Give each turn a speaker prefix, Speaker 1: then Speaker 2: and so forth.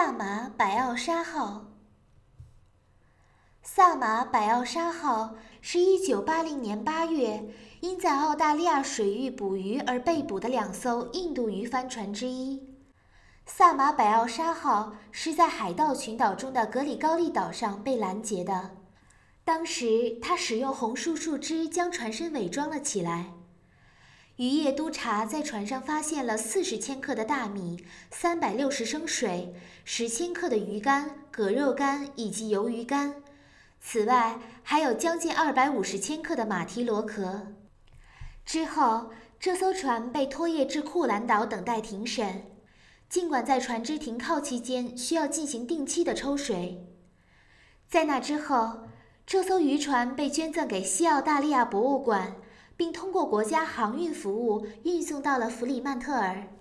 Speaker 1: 萨马百奥沙号。萨马百奥沙号是1980年8月因在澳大利亚水域捕鱼而被捕的2艘印度鱼帆船之一。萨马百奥沙号是在海盗群岛中的格里高利岛上被拦截的，当时他使用红树树枝将船身伪装了起来。渔业督察在船上发现了40千克的大米、360升水、10千克的鱼干、蛤肉干以及鱿鱼干，此外还有将近250千克的马蹄螺壳。之后，这艘船被拖曳至库兰岛等待庭审。尽管在船只停靠期间需要进行定期的抽水，在那之后，这艘渔船被捐赠给西澳大利亚博物馆，并通过国家航运服务运送到了弗里曼特尔。